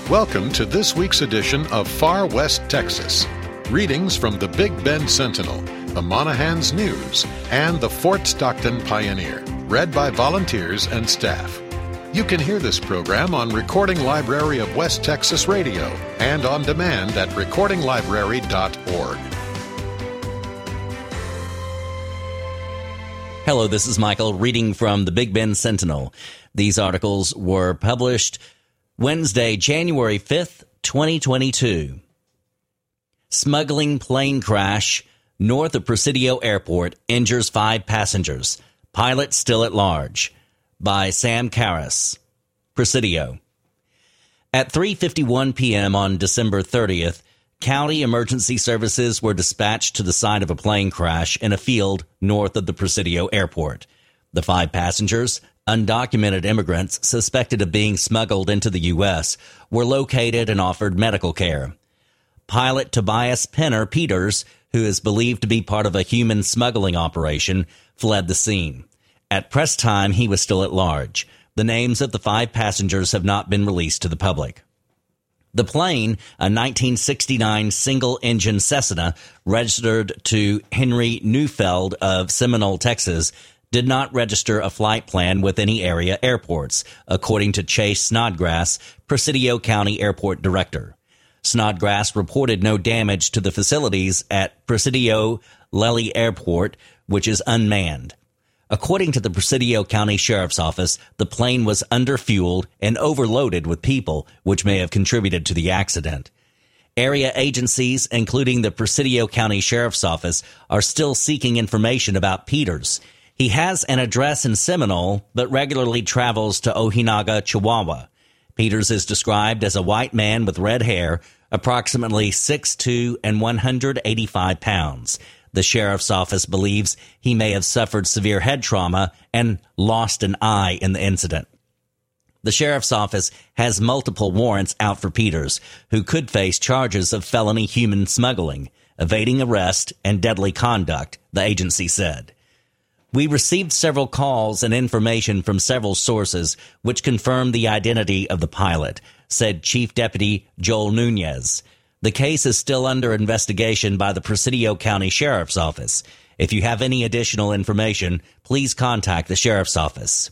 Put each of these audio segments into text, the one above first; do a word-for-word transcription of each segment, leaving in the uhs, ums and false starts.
Welcome to this week's edition of Far West Texas. Readings from the Big Bend Sentinel, the Monahans News, and the Fort Stockton Pioneer, read by volunteers and staff. You can hear this program on Recording Library of West Texas Radio and on demand at recording library dot org. Hello, this is Michael reading from the Big Bend Sentinel. These articles were published Wednesday, January fifth, twenty twenty-two. Smuggling plane crash north of Presidio Airport injures five passengers. Pilot still at large. By Sam Karras. Presidio. At three fifty-one p.m. on December thirtieth, county emergency services were dispatched to the site of a plane crash in a field north of the Presidio Airport. The five passengers, undocumented immigrants suspected of being smuggled into the U S, were located and offered medical care. Pilot Tobias Penner Peters, who is believed to be part of a human smuggling operation, fled the scene. At press time, he was still at large. The names of the five passengers have not been released to the public. The plane, a nineteen sixty-nine single-engine Cessna, registered to Henry Neufeld of Seminole, Texas, did not register a flight plan with any area airports, according to Chase Snodgrass, Presidio County Airport Director. Snodgrass reported no damage to the facilities at Presidio Lely Airport, which is unmanned. According to the Presidio County Sheriff's Office, the plane was underfueled and overloaded with people, which may have contributed to the accident. Area agencies, including the Presidio County Sheriff's Office, are still seeking information about Peters. He has an address in Seminole, but regularly travels to Ojinaga, Chihuahua. Peters is described as a white man with red hair, approximately six foot two and one hundred eighty-five pounds. The sheriff's office believes he may have suffered severe head trauma and lost an eye in the incident. The sheriff's office has multiple warrants out for Peters, who could face charges of felony human smuggling, evading arrest, and deadly conduct, the agency said. We received several calls and information from several sources which confirmed the identity of the pilot, said Chief Deputy Joel Nunez. The case is still under investigation by the Presidio County Sheriff's Office. If you have any additional information, please contact the Sheriff's Office.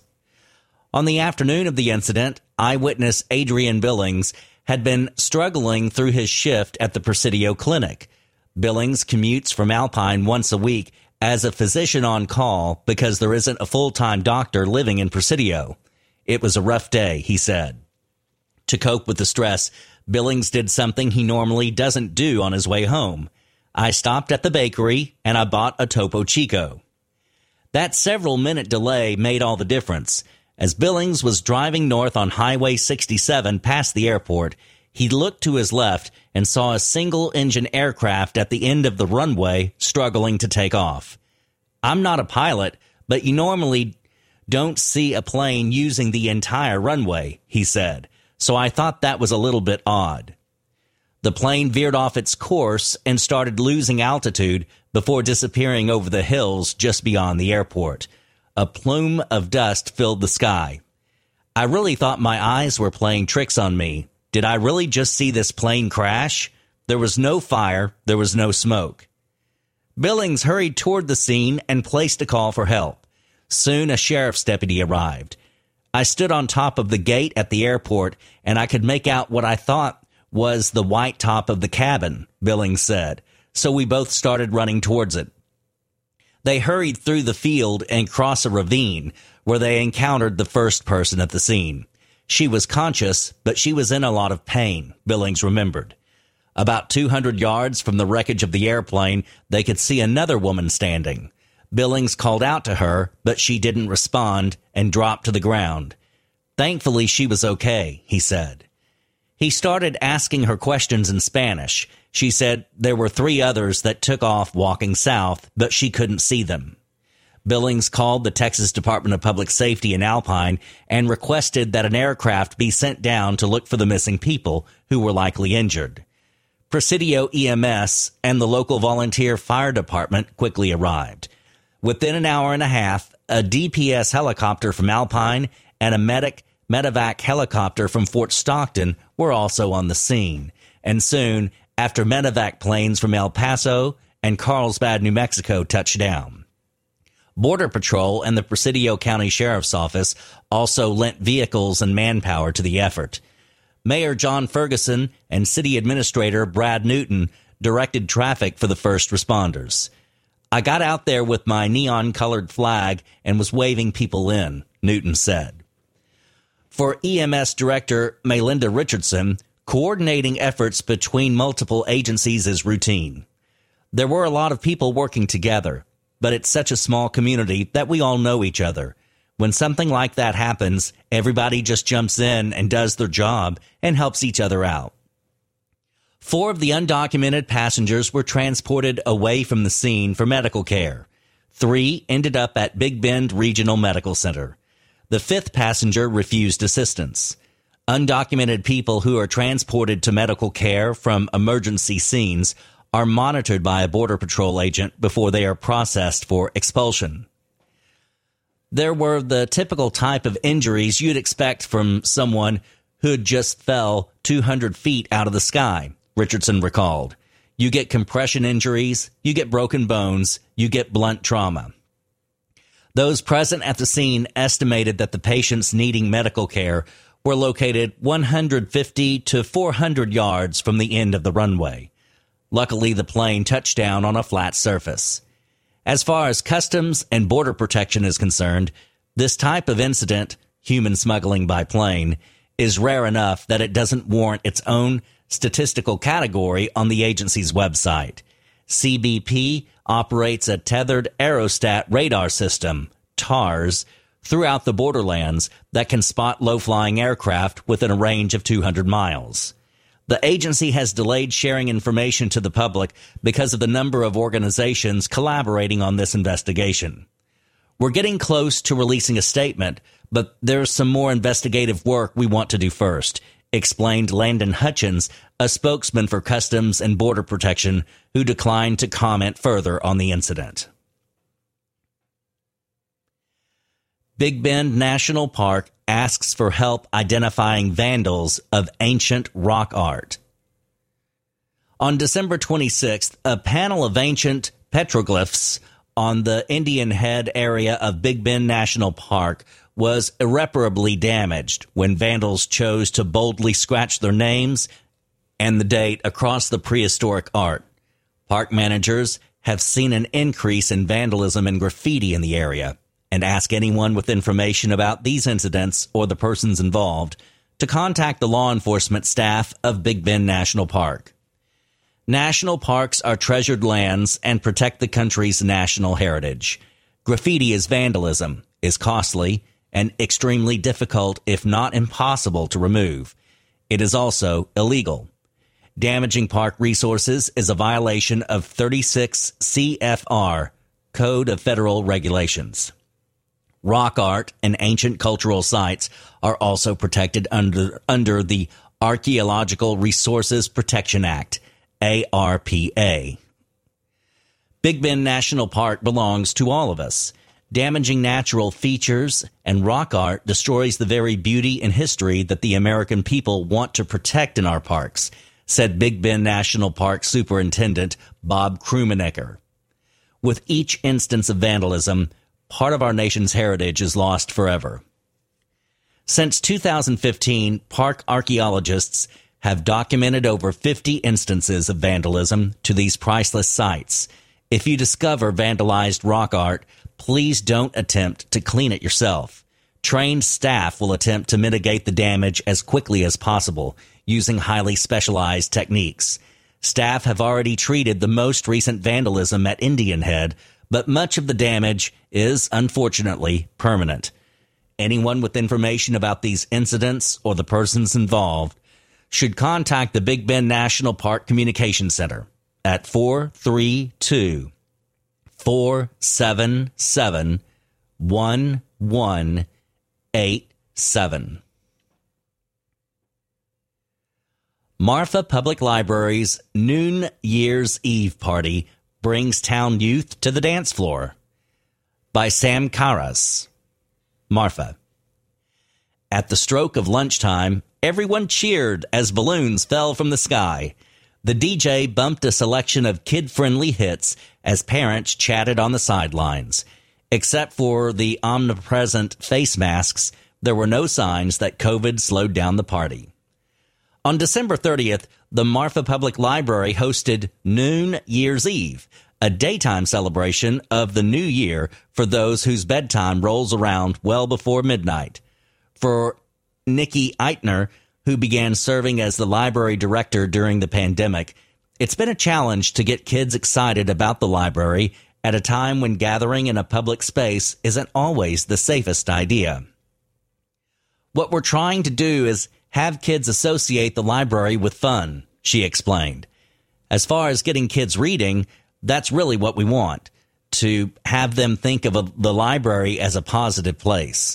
On the afternoon of the incident, eyewitness Adrian Billings had been struggling through his shift at the Presidio Clinic. Billings commutes from Alpine once a week as a physician on call because there isn't a full-time doctor living in Presidio. It was a rough day, he said. To cope with the stress, Billings did something he normally doesn't do on his way home. I stopped at the bakery and I bought a Topo Chico. That several-minute delay made all the difference. As Billings was driving north on Highway sixty-seven past the airport, he looked to his left and saw a single-engine aircraft at the end of the runway struggling to take off. I'm not a pilot, but you normally don't see a plane using the entire runway, he said, so I thought that was a little bit odd. The plane veered off its course and started losing altitude before disappearing over the hills just beyond the airport. A plume of dust filled the sky. I really thought my eyes were playing tricks on me. Did I really just see this plane crash? There was no fire. There was no smoke. Billings hurried toward the scene and placed a call for help. Soon a sheriff's deputy arrived. I stood on top of the gate at the airport, and I could make out what I thought was the white top of the cabin, Billings said. So we both started running towards it. They hurried through the field and crossed a ravine, where they encountered the first person at the scene. She was conscious, but she was in a lot of pain, Billings remembered. About two hundred yards from the wreckage of the airplane, they could see another woman standing. Billings called out to her, but she didn't respond and dropped to the ground. Thankfully, she was okay, he said. He started asking her questions in Spanish. She said there were three others that took off walking south, but she couldn't see them. Billings called the Texas Department of Public Safety in Alpine and requested that an aircraft be sent down to look for the missing people who were likely injured. Presidio E M S and the local volunteer fire department quickly arrived. Within an hour and a half, a D P S helicopter from Alpine and a medic medevac helicopter from Fort Stockton were also on the scene. And soon, after medevac planes from El Paso and Carlsbad, New Mexico touched down. Border Patrol and the Presidio County Sheriff's Office also lent vehicles and manpower to the effort. Mayor John Ferguson and City Administrator Brad Newton directed traffic for the first responders. I got out there with my neon-colored flag and was waving people in, Newton said. For E M S Director Melinda Richardson, coordinating efforts between multiple agencies is routine. There were a lot of people working together, but it's such a small community that we all know each other. When something like that happens, everybody just jumps in and does their job and helps each other out. Four of the undocumented passengers were transported away from the scene for medical care. Three ended up at Big Bend Regional Medical Center. The fifth passenger refused assistance. Undocumented people who are transported to medical care from emergency scenes are monitored by a Border Patrol agent before they are processed for expulsion. There were the typical type of injuries you'd expect from someone who just fell two hundred feet out of the sky, Richardson recalled. You get compression injuries, you get broken bones, you get blunt trauma. Those present at the scene estimated that the patients needing medical care were located one hundred fifty to four hundred yards from the end of the runway. Luckily, the plane touched down on a flat surface. As far as Customs and Border Protection is concerned, this type of incident, human smuggling by plane, is rare enough that it doesn't warrant its own statistical category on the agency's website. C B P operates a tethered aerostat radar system, TARS, throughout the borderlands that can spot low-flying aircraft within a range of two hundred miles. The agency has delayed sharing information to the public because of the number of organizations collaborating on this investigation. We're getting close to releasing a statement, but there's some more investigative work we want to do first, explained Landon Hutchins, a spokesman for Customs and Border Protection, who declined to comment further on the incident. Big Bend National Park asks for help identifying vandals of ancient rock art. On December twenty-sixth, a panel of ancient petroglyphs on the Indian Head area of Big Bend National Park was irreparably damaged when vandals chose to boldly scratch their names and the date across the prehistoric art. Park managers have seen an increase in vandalism and graffiti in the area, and ask anyone with information about these incidents or the persons involved to contact the law enforcement staff of Big Bend National Park. National parks are treasured lands and protect the country's national heritage. Graffiti is vandalism, is costly, and extremely difficult, if not impossible, to remove. It is also illegal. Damaging park resources is a violation of thirty-six C F R, Code of Federal Regulations. Rock art and ancient cultural sites are also protected under under the Archaeological Resources Protection Act, A R P A. Big Bend National Park belongs to all of us. Damaging natural features and rock art destroys the very beauty and history that the American people want to protect in our parks, said Big Bend National Park Superintendent Bob Krummenacher. With each instance of vandalism, part of our nation's heritage is lost forever. Since two thousand fifteen, park archaeologists have documented over fifty instances of vandalism to these priceless sites. If you discover vandalized rock art, please don't attempt to clean it yourself. Trained staff will attempt to mitigate the damage as quickly as possible using highly specialized techniques. Staff have already treated the most recent vandalism at Indian Head, but much of the damage is, unfortunately, permanent. Anyone with information about these incidents or the persons involved should contact the Big Bend National Park Communications Center at four three two, four seven seven, one one eight seven. Marfa Public Library's Noon Year's Eve Party brings town youth to the dance floor. By Sam Karas, Marfa. At the stroke of lunchtime, everyone cheered as balloons fell from the sky. The D J bumped a selection of kid-friendly hits as parents chatted on the sidelines. Except for the omnipresent face masks, there were no signs that COVID slowed down the party. On December thirtieth, the Marfa Public Library hosted Noon Year's Eve, a daytime celebration of the new year for those whose bedtime rolls around well before midnight. For Nikki Eitner, who began serving as the library director during the pandemic, it's been a challenge to get kids excited about the library at a time when gathering in a public space isn't always the safest idea. What we're trying to do is have kids associate the library with fun, she explained. As far as getting kids reading, that's really what we want, to have them think of a, the library as a positive place.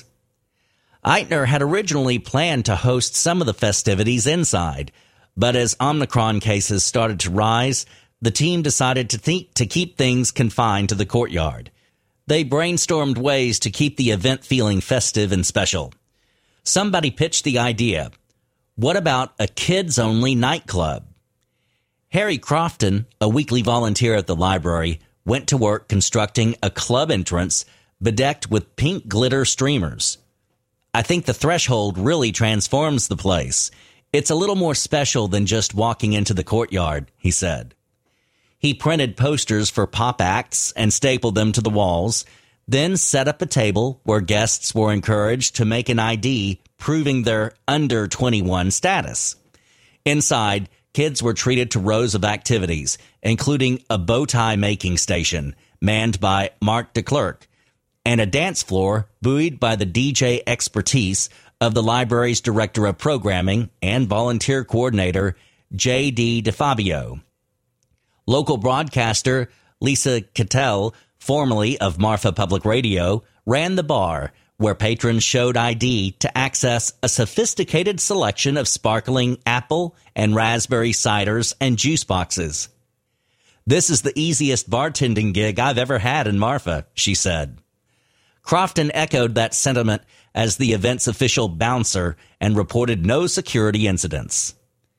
Eitner had originally planned to host some of the festivities inside, but as Omicron cases started to rise, the team decided to, think, to keep things confined to the courtyard. They brainstormed ways to keep the event feeling festive and special. Somebody pitched the idea. What about a kids-only nightclub? Harry Crofton, a weekly volunteer at the library, went to work constructing a club entrance bedecked with pink glitter streamers. I think the threshold really transforms the place. It's a little more special than just walking into the courtyard, he said. He printed posters for pop acts and stapled them to the walls, then set up a table where guests were encouraged to make an I D proving their under twenty-one status. Inside, kids were treated to rows of activities, including a bow tie making station manned by Mark DeClerc, and a dance floor buoyed by the D J expertise of the library's director of programming and volunteer coordinator, J D DeFabio. Local broadcaster Lisa Cattell, formerly of Marfa Public Radio, ran the bar, where patrons showed I D to access a sophisticated selection of sparkling apple and raspberry ciders and juice boxes. This is the easiest bartending gig I've ever had in Marfa, she said. Crofton echoed that sentiment as the event's official bouncer and reported no security incidents.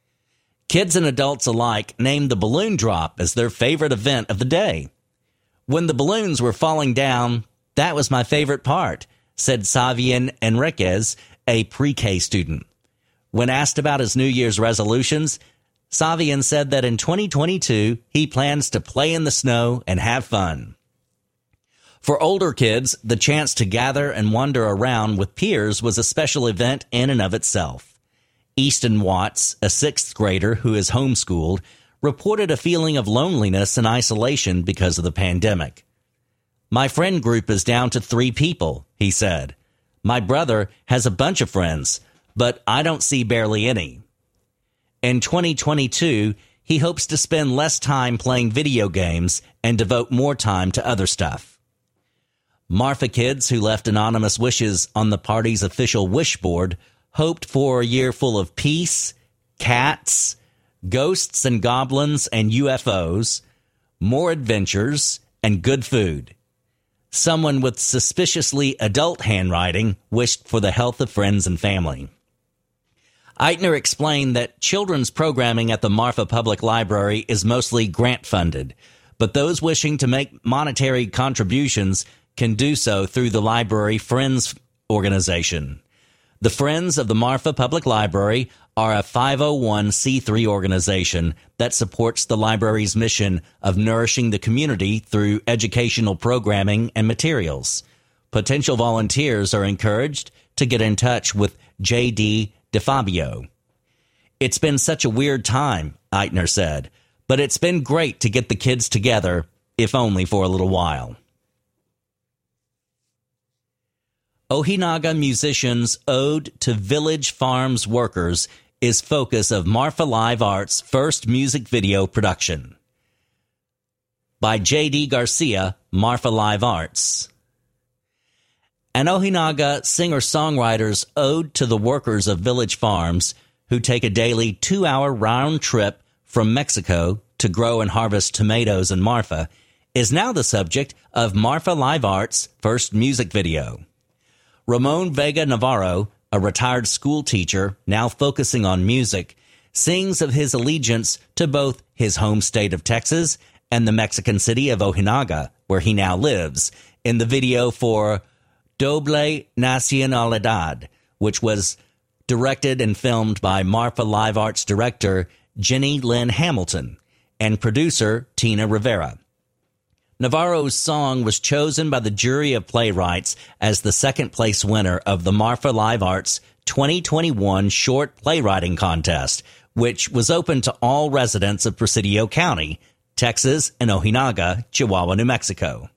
Kids and adults alike named the balloon drop as their favorite event of the day. When the balloons were falling down, that was my favorite part, said Savian Enriquez, a pre-K student. When asked about his New Year's resolutions, Savian said that in twenty twenty-two, he plans to play in the snow and have fun. For older kids, the chance to gather and wander around with peers was a special event in and of itself. Easton Watts, a sixth grader who is homeschooled, reported a feeling of loneliness and isolation because of the pandemic. My friend group is down to three people, he said. My brother has a bunch of friends, but I don't see barely any. In twenty twenty-two, he hopes to spend less time playing video games and devote more time to other stuff. Marfa kids who left anonymous wishes on the party's official wish board hoped for a year full of peace, cats, ghosts and goblins and U F Os, more adventures, and good food. Someone with suspiciously adult handwriting wished for the health of friends and family. Eitner explained that children's programming at the Marfa Public Library is mostly grant-funded, but those wishing to make monetary contributions can do so through the Library Friends organization. The Friends of the Marfa Public Library are a five oh one c three organization that supports the library's mission of nourishing the community through educational programming and materials. Potential volunteers are encouraged to get in touch with J D DeFabio. It's been such a weird time, Eitner said, but it's been great to get the kids together, if only for a little while. Ojinaga Musicians' Ode to Village Farms Workers is focus of Marfa Live Art's first music video production. By J D Garcia, Marfa Live Arts. An Ojinaga singer-songwriter's ode to the workers of village farms who take a daily two-hour round trip from Mexico to grow and harvest tomatoes in Marfa is now the subject of Marfa Live Art's first music video. Ramon Vega Navarro, a retired school teacher now focusing on music, sings of his allegiance to both his home state of Texas and the Mexican city of Ojinaga, where he now lives, in the video for Doble Nacionalidad, which was directed and filmed by Marfa Live Arts director Jenny Lynn Hamilton and producer Tina Rivera. Navarro's song was chosen by the jury of playwrights as the second-place winner of the Marfa Live Arts twenty twenty-one Short Playwriting Contest, which was open to all residents of Presidio County, Texas, and Ojinaga, Chihuahua, New Mexico.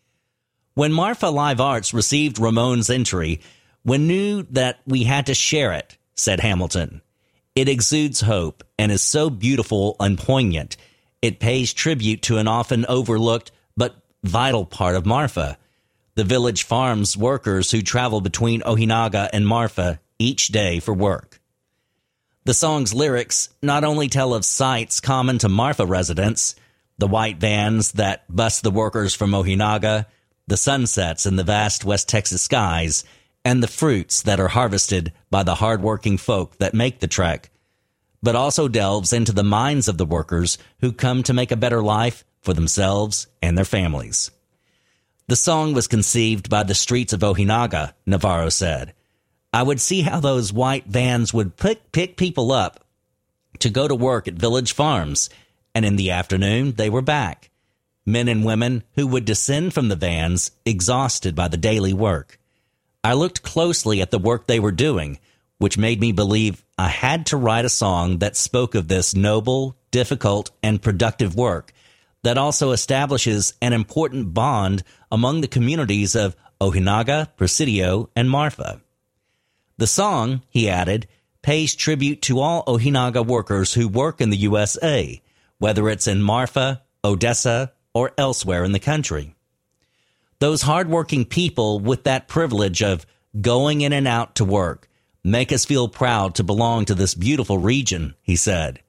When Marfa Live Arts received Ramon's entry, we knew that we had to share it, said Hamilton. It exudes hope and is so beautiful and poignant. It pays tribute to an often overlooked but vital part of Marfa, the village farms workers who travel between Ojinaga and Marfa each day for work. The song's lyrics not only tell of sights common to Marfa residents, the white vans that bus the workers from Ojinaga, the sunsets in the vast West Texas skies, and the fruits that are harvested by the hardworking folk that make the trek, but also delves into the minds of the workers who come to make a better life for themselves and their families. The song was conceived by the streets of Ojinaga, Navarro said. I would see how those white vans would pick, pick people up to go to work at village farms, and in the afternoon they were back. Men and women who would descend from the vans, exhausted by the daily work. I looked closely at the work they were doing, which made me believe I had to write a song that spoke of this noble, difficult, and productive work that also establishes an important bond among the communities of Ojinaga, Presidio, and Marfa. The song, he added, pays tribute to all Ojinaga workers who work in the U S A, whether it's in Marfa, Odessa, or elsewhere in the country. Those hardworking people with that privilege of going in and out to work make us feel proud to belong to this beautiful region, he said.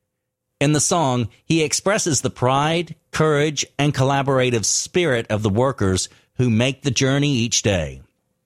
In the song, he expresses the pride, courage, and collaborative spirit of the workers who make the journey each day.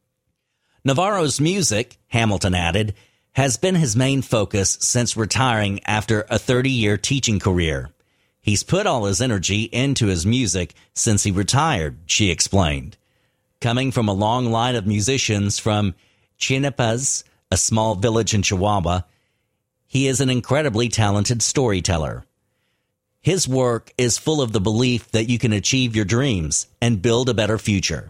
Navarro's music, Hamilton added, has been his main focus since retiring after a thirty-year teaching career. He's put all his energy into his music since he retired, she explained. Coming from a long line of musicians from Chinapas, a small village in Chihuahua, he is an incredibly talented storyteller. His work is full of the belief that you can achieve your dreams and build a better future.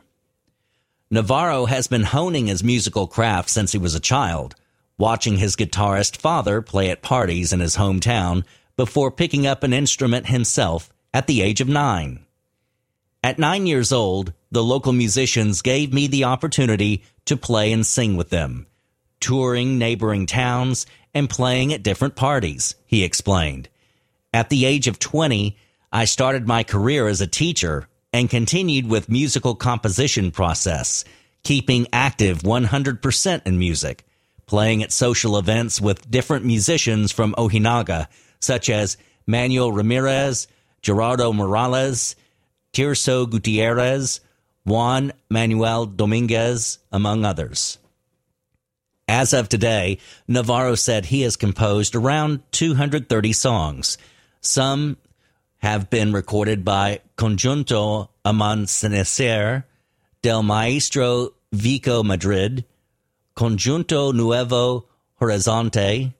Navarro has been honing his musical craft since he was a child, watching his guitarist father play at parties in his hometown before picking up an instrument himself at the age of nine. At nine years old, the local musicians gave me the opportunity to play and sing with them, touring neighboring towns and playing at different parties, he explained. At the age of twenty, I started my career as a teacher and continued with musical composition process, keeping active one hundred percent in music, playing at social events with different musicians from Ojinaga, such as Manuel Ramirez, Gerardo Morales, Tirso Gutierrez, Juan Manuel Dominguez, among others. As of today, Navarro said he has composed around two hundred thirty songs. Some have been recorded by Conjunto Amanecer del Maestro Vico Madrid, Conjunto Nuevo Horizonte,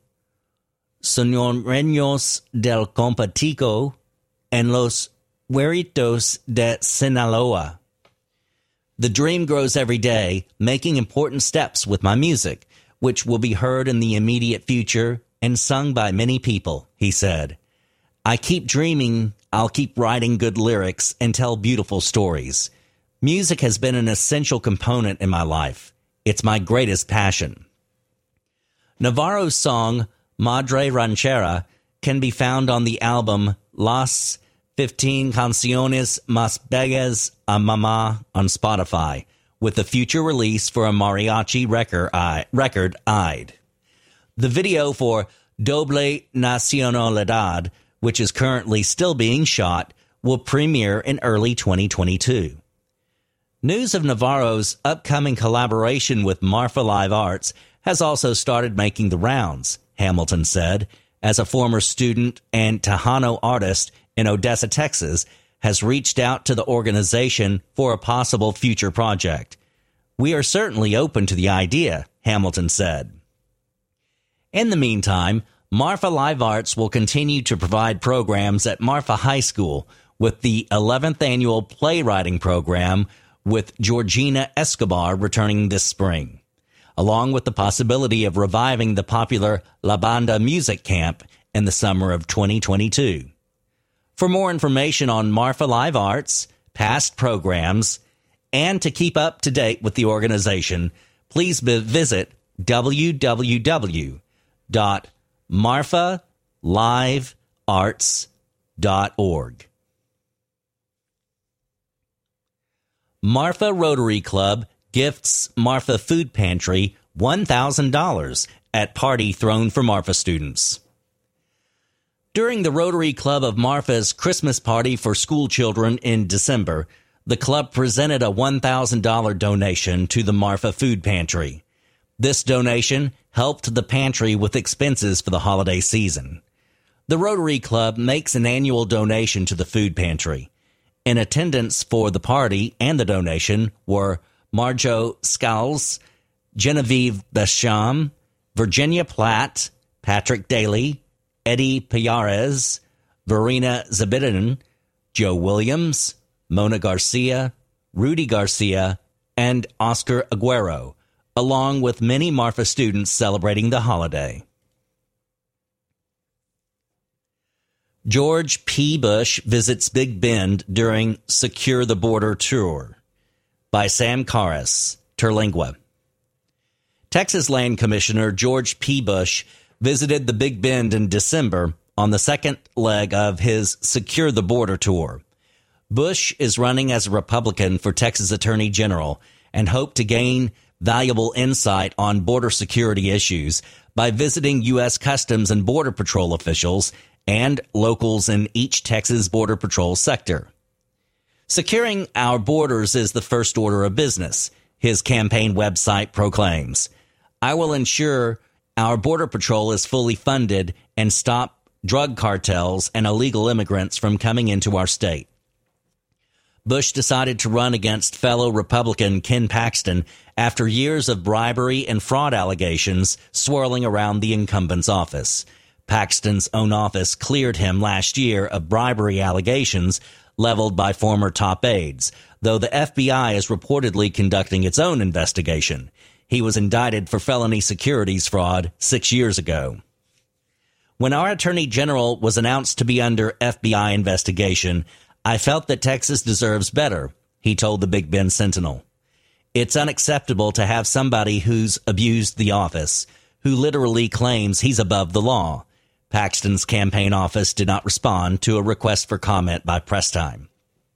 Sonoreños del Compatico, and Los Hueritos de Sinaloa. The dream grows every day, making important steps with my music, which will be heard in the immediate future and sung by many people, he said. I keep dreaming I'll keep writing good lyrics and tell beautiful stories. Music has been an essential component in my life. It's my greatest passion. Navarro's song, Madre Ranchera, can be found on the album Las fifteen Canciones Más Bellas a Mamá on Spotify, with a future release for a mariachi record, I, record eyed. The video for Doble Nacionalidad, which is currently still being shot, will premiere in early twenty twenty-two. News of Navarro's upcoming collaboration with Marfa Live Arts has also started making the rounds, Hamilton said, as a former student and Tejano artist in Odessa, Texas, has reached out to the organization for a possible future project. We are certainly open to the idea, Hamilton said. In the meantime, Marfa Live Arts will continue to provide programs at Marfa High School with the eleventh annual playwriting program with Georgina Escobar returning this spring, along with the possibility of reviving the popular La Banda Music Camp in the summer of twenty twenty-two. For more information on Marfa Live Arts, past programs, and to keep up to date with the organization, please visit w w w dot marfa live arts dot org. Marfa Rotary Club gifts Marfa Food Pantry one thousand dollars at party thrown for Marfa students. During the Rotary Club of Marfa's Christmas party for school children in December, the club presented a one thousand dollars donation to the Marfa Food Pantry. This donation helped the pantry with expenses for the holiday season. The Rotary Club makes an annual donation to the food pantry. In attendance for the party and the donation were Marjo Scals, Genevieve Besham, Virginia Platt, Patrick Daly, Eddie Payares, Verena Zabidin, Joe Williams, Mona Garcia, Rudy Garcia, and Oscar Aguero, along with many Marfa students celebrating the holiday. George P. Bush visits Big Bend during Secure the Border tour. By Sam Karras, Terlingua. Texas Land Commissioner George P. Bush visited the Big Bend in December on the second leg of his Secure the Border tour. Bush is running as a Republican for Texas Attorney General and hoped to gain valuable insight on border security issues by visiting U S Customs and Border Patrol officials and locals in each Texas Border Patrol sector. Securing our borders is the first order of business, his campaign website proclaims. I will ensure our Border Patrol is fully funded and stop drug cartels and illegal immigrants from coming into our state. Bush decided to run against fellow Republican Ken Paxton after years of bribery and fraud allegations swirling around the incumbent's office. Paxton's own office cleared him last year of bribery allegations leveled by former top aides, though the F B I is reportedly conducting its own investigation. He was indicted for felony securities fraud six years ago. When our Attorney General was announced to be under F B I investigation, I felt that Texas deserves better, he told the Big Bend Sentinel. It's unacceptable to have somebody who's abused the office, who literally claims he's above the law. Paxton's campaign office did not respond to a request for comment by Press Time.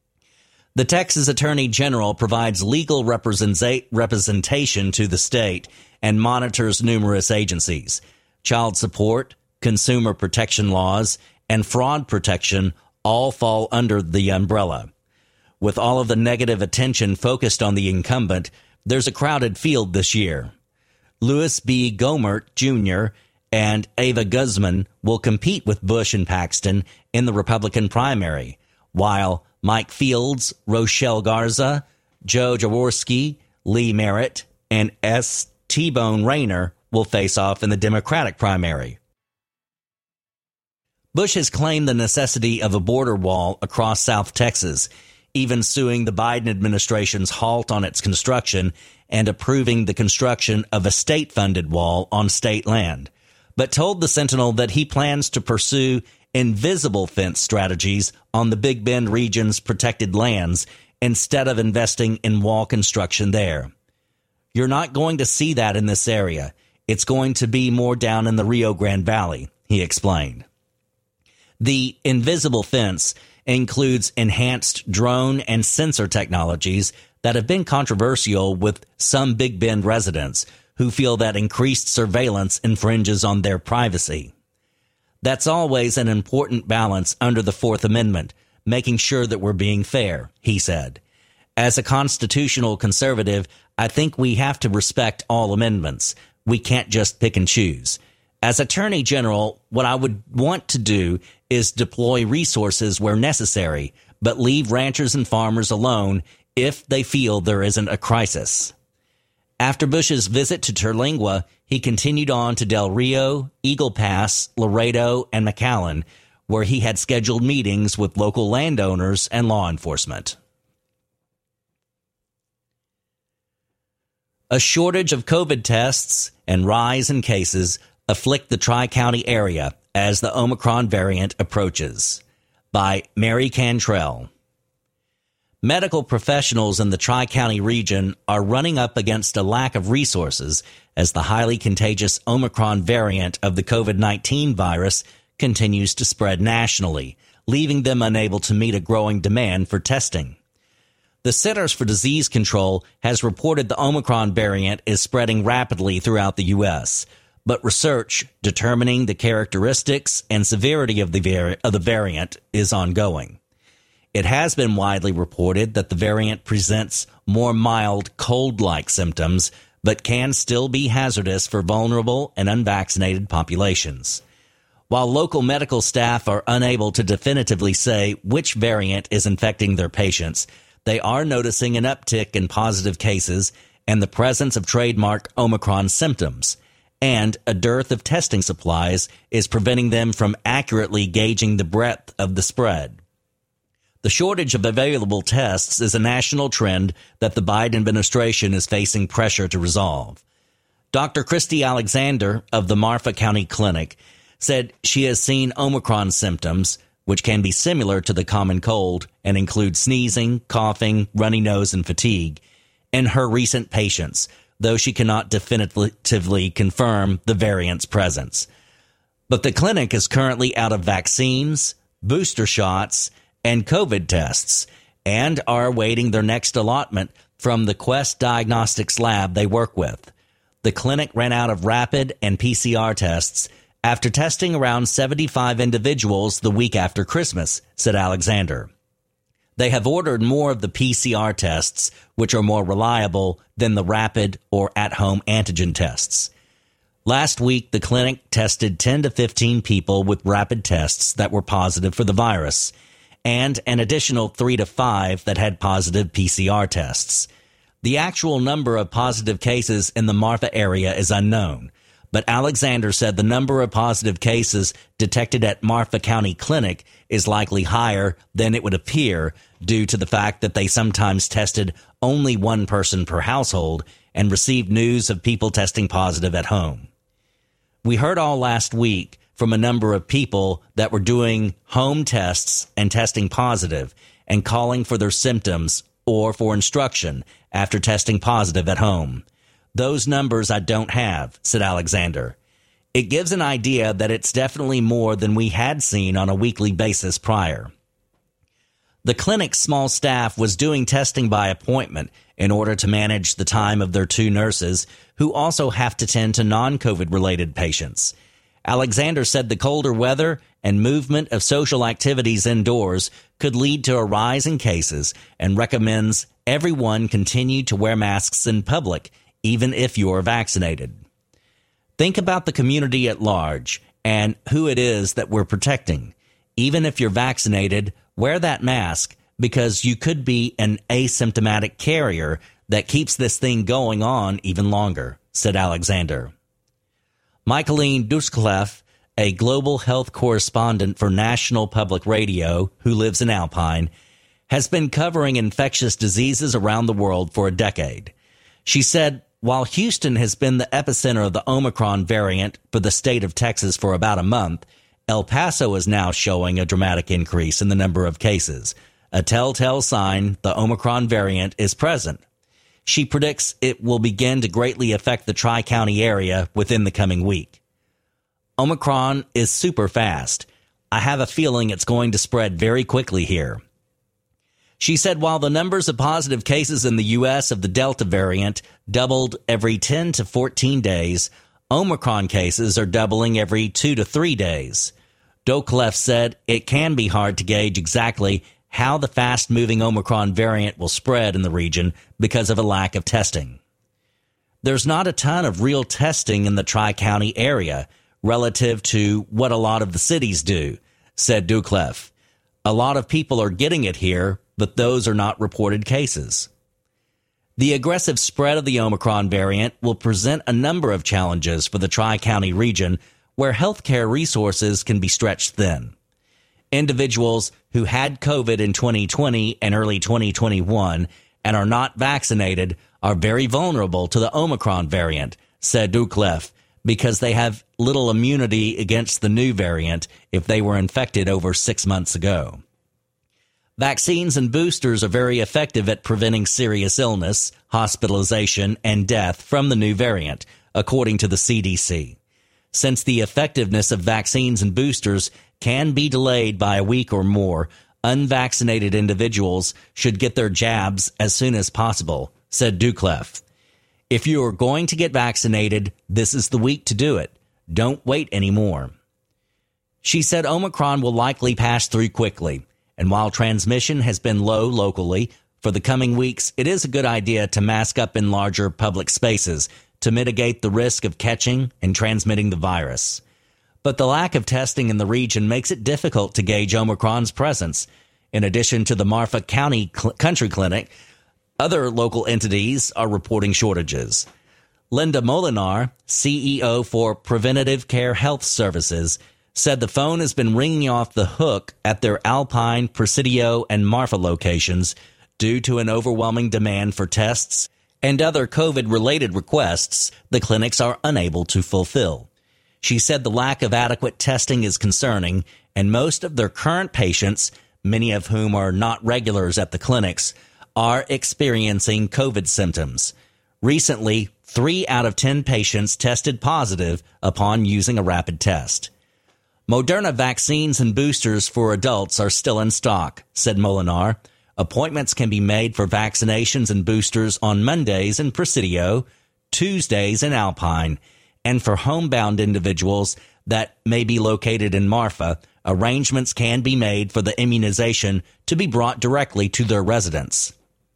The Texas Attorney General provides legal representation to the state and monitors numerous agencies. Child support, consumer protection laws, and fraud protection all fall under the umbrella. With all of the negative attention focused on the incumbent, there's a crowded field this year. Louis B. Gohmert, Junior and Ava Guzman will compete with Bush and Paxton in the Republican primary, while Mike Fields, Rochelle Garza, Joe Jaworski, Lee Merritt, and S. T-Bone Rayner will face off in the Democratic primary. Bush has claimed the necessity of a border wall across South Texas, even suing the Biden administration's halt on its construction and approving the construction of a state-funded wall on state land, but told the Sentinel that he plans to pursue invisible fence strategies on the Big Bend region's protected lands instead of investing in wall construction there. You're not going to see that in this area. It's going to be more down in the Rio Grande Valley, he explained. The invisible fence includes enhanced drone and sensor technologies that have been controversial with some Big Bend residents who feel that increased surveillance infringes on their privacy. That's always an important balance under the Fourth Amendment, making sure that we're being fair, he said. As a constitutional conservative, I think we have to respect all amendments. We can't just pick and choose. As Attorney General, what I would want to do is deploy resources where necessary, but leave ranchers and farmers alone if they feel there isn't a crisis. After Bush's visit to Terlingua, he continued on to Del Rio, Eagle Pass, Laredo, and McAllen, where he had scheduled meetings with local landowners and law enforcement. A shortage of COVID tests and rise in cases afflict the Tri-County area as the Omicron variant approaches. By Mary Cantrell. Medical professionals in the Tri-County region are running up against a lack of resources as the highly contagious Omicron variant of the COVID nineteen virus continues to spread nationally, leaving them unable to meet a growing demand for testing. The Centers for Disease Control has reported the Omicron variant is spreading rapidly throughout the U S, but research determining the characteristics and severity of the, vari- of the variant is ongoing. It has been widely reported that the variant presents more mild cold-like symptoms, but can still be hazardous for vulnerable and unvaccinated populations. While local medical staff are unable to definitively say which variant is infecting their patients, they are noticing an uptick in positive cases and the presence of trademark Omicron symptoms, and a dearth of testing supplies is preventing them from accurately gauging the breadth of the spread. The shortage of available tests is a national trend that the Biden administration is facing pressure to resolve. Doctor Christy Alexander of the Marfa County Clinic said she has seen Omicron symptoms, which can be similar to the common cold and include sneezing, coughing, runny nose, and fatigue, in her recent patients, though she cannot definitively confirm the variant's presence. But the clinic is currently out of vaccines, booster shots, and COVID tests, and are awaiting their next allotment from the Quest Diagnostics lab they work with. The clinic ran out of rapid and P C R tests after testing around seventy-five individuals the week after Christmas, said Alexander. They have ordered more of the P C R tests, which are more reliable than the rapid or at-home antigen tests. Last week, the clinic tested ten to fifteen people with rapid tests that were positive for the virus, and an additional three to five that had positive P C R tests. The actual number of positive cases in the Marfa area is unknown, but Alexander said the number of positive cases detected at Marfa County Clinic is likely higher than it would appear due to the fact that they sometimes tested only one person per household and received news of people testing positive at home. We heard all last week from a number of people that were doing home tests and testing positive and calling for their symptoms or for instruction after testing positive at home. Those numbers I don't have, said Alexander. It gives an idea that it's definitely more than we had seen on a weekly basis prior. The clinic's small staff was doing testing by appointment in order to manage the time of their two nurses, who also have to tend to non-COVID related patients. Alexander said the colder weather and movement of social activities indoors could lead to a rise in cases and recommends everyone continue to wear masks in public, even if you're vaccinated. Think about the community at large and who it is that we're protecting. Even if you're vaccinated, wear that mask because you could be an asymptomatic carrier that keeps this thing going on even longer, said Alexander. Michaeline Duskleff, a global health correspondent for National Public Radio who lives in Alpine, has been covering infectious diseases around the world for a decade. She said, while Houston has been the epicenter of the Omicron variant for the state of Texas for about a month, El Paso is now showing a dramatic increase in the number of cases, a telltale sign the Omicron variant is present. She predicts it will begin to greatly affect the Tri-County area within the coming week. Omicron is super fast. I have a feeling it's going to spread very quickly here. She said while the numbers of positive cases in the U S of the Delta variant doubled every ten to fourteen days, Omicron cases are doubling every two to three days. Duskleff said it can be hard to gauge exactly how the fast-moving Omicron variant will spread in the region because of a lack of testing. There's not a ton of real testing in the Tri-County area relative to what a lot of the cities do, said Duclef. A lot of people are getting it here, but those are not reported cases. The aggressive spread of the Omicron variant will present a number of challenges for the Tri-County region where healthcare resources can be stretched thin. Individuals who had COVID in twenty twenty and early twenty twenty-one and are not vaccinated are very vulnerable to the Omicron variant, said Duclef, because they have little immunity against the new variant if they were infected over six months ago. Vaccines and boosters are very effective at preventing serious illness, hospitalization, and death from the new variant, according to the C D C. Since the effectiveness of vaccines and boosters can be delayed by a week or more, unvaccinated individuals should get their jabs as soon as possible, said Duclef. If you are going to get vaccinated, this is the week to do it. Don't wait anymore. She said Omicron will likely pass through quickly, and while transmission has been low locally, for the coming weeks, it is a good idea to mask up in larger public spaces to mitigate the risk of catching and transmitting the virus. But the lack of testing in the region makes it difficult to gauge Omicron's presence. In addition to the Marfa County Cl- Country Clinic, other local entities are reporting shortages. Linda Molinar, C E O for Preventative Care Health Services, said the phone has been ringing off the hook at their Alpine, Presidio, and Marfa locations due to an overwhelming demand for tests and other COVID-related requests the clinics are unable to fulfill. She said the lack of adequate testing is concerning, and most of their current patients, many of whom are not regulars at the clinics, are experiencing COVID symptoms. Recently, three out of ten patients tested positive upon using a rapid test. Moderna vaccines and boosters for adults are still in stock, said Molinar. Appointments can be made for vaccinations and boosters on Mondays in Presidio, Tuesdays in Alpine, and for homebound individuals that may be located in Marfa, arrangements can be made for the immunization to be brought directly to their residence.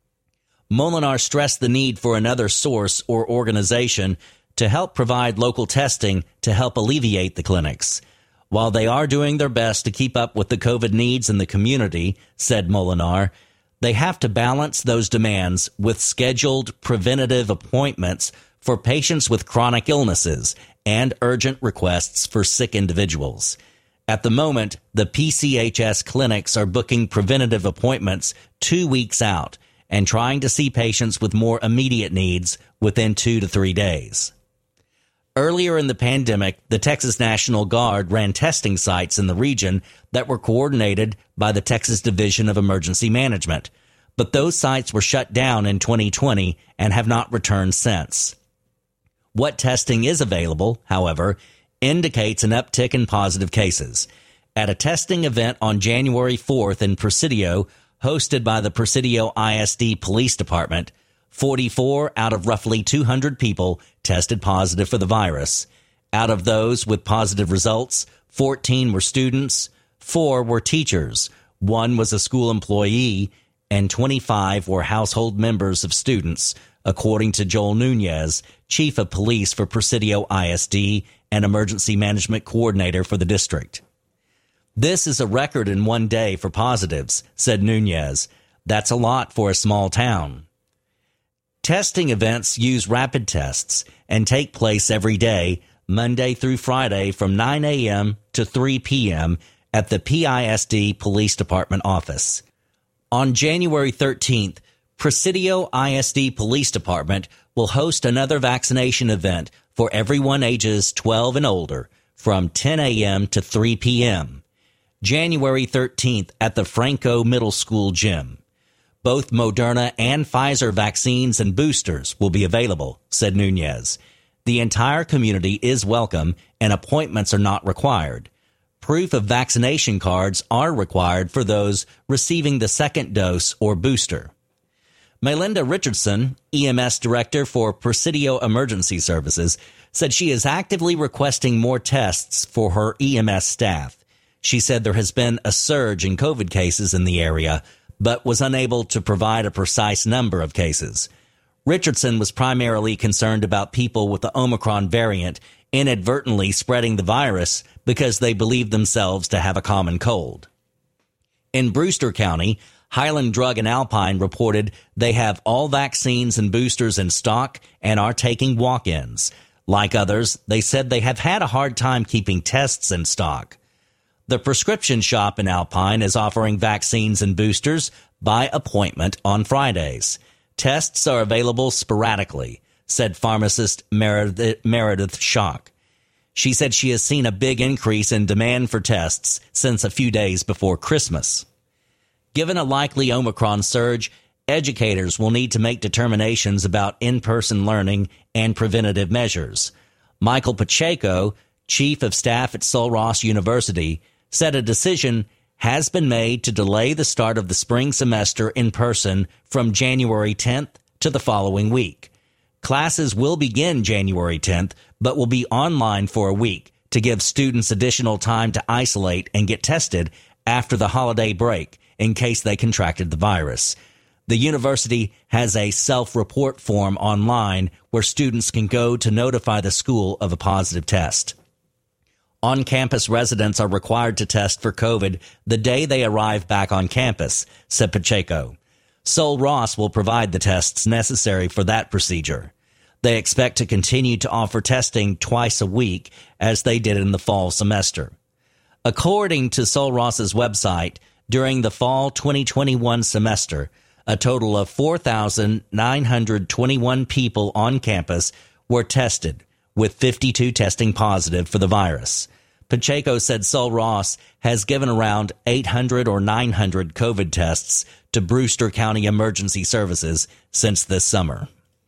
Molinar stressed the need for another source or organization to help provide local testing to help alleviate the clinics. While they are doing their best to keep up with the COVID needs in the community, said Molinar, they have to balance those demands with scheduled preventative appointments for patients with chronic illnesses and urgent requests for sick individuals. At the moment, the P C H S clinics are booking preventative appointments two weeks out and trying to see patients with more immediate needs within two to three days. Earlier in the pandemic, the Texas National Guard ran testing sites in the region that were coordinated by the Texas Division of Emergency Management, but those sites were shut down in twenty twenty and have not returned since. What testing is available, however, indicates an uptick in positive cases. At a testing event on January fourth in Presidio, hosted by the Presidio I S D Police Department, forty-four out of roughly two hundred people tested positive for the virus. Out of those with positive results, fourteen were students, four were teachers, one was a school employee, and twenty-five were household members of students, according to Joel Nunez, Chief of Police for Presidio I S D and Emergency Management Coordinator for the district. This is a record in one day for positives, said Nunez. That's a lot for a small town. Testing events use rapid tests and take place every day, Monday through Friday from nine a.m. to three p.m. at the P I S D Police Department office. On January thirteenth, Presidio I S D Police Department will host another vaccination event for everyone ages twelve and older from ten a.m. to three p.m. January thirteenth at the Franco Middle School gym. Both Moderna and Pfizer vaccines and boosters will be available, said Nunez. The entire community is welcome and appointments are not required. Proof of vaccination cards are required for those receiving the second dose or booster. Melinda Richardson, E M S Director for Presidio Emergency Services, said she is actively requesting more tests for her E M S staff. She said there has been a surge in COVID cases in the area, but was unable to provide a precise number of cases. Richardson was primarily concerned about people with the Omicron variant inadvertently spreading the virus because they believed themselves to have a common cold. In Brewster County, Highland Drug and Alpine reported they have all vaccines and boosters in stock and are taking walk-ins. Like others, they said they have had a hard time keeping tests in stock. The prescription shop in Alpine is offering vaccines and boosters by appointment on Fridays. Tests are available sporadically, said pharmacist Meredith, Meredith Schock. She said she has seen a big increase in demand for tests since a few days before Christmas. Given a likely Omicron surge, educators will need to make determinations about in-person learning and preventative measures. Michael Pacheco, chief of staff at Sul Ross University, said a decision has been made to delay the start of the spring semester in person from January tenth to the following week. Classes will begin January tenth, but will be online for a week to give students additional time to isolate and get tested after the holiday break in case they contracted the virus. The university has a self-report form online where students can go to notify the school of a positive test. On-campus residents are required to test for COVID the day they arrive back on campus, said Pacheco. Sul Ross will provide the tests necessary for that procedure. They expect to continue to offer testing twice a week as they did in the fall semester. According to Sul Ross's website, during the fall twenty twenty-one semester, a total of four thousand nine hundred twenty-one people on campus were tested, with fifty-two testing positive for the virus. Pacheco said Sul Ross has given around eight hundred or nine hundred COVID tests to Brewster County Emergency Services since this summer.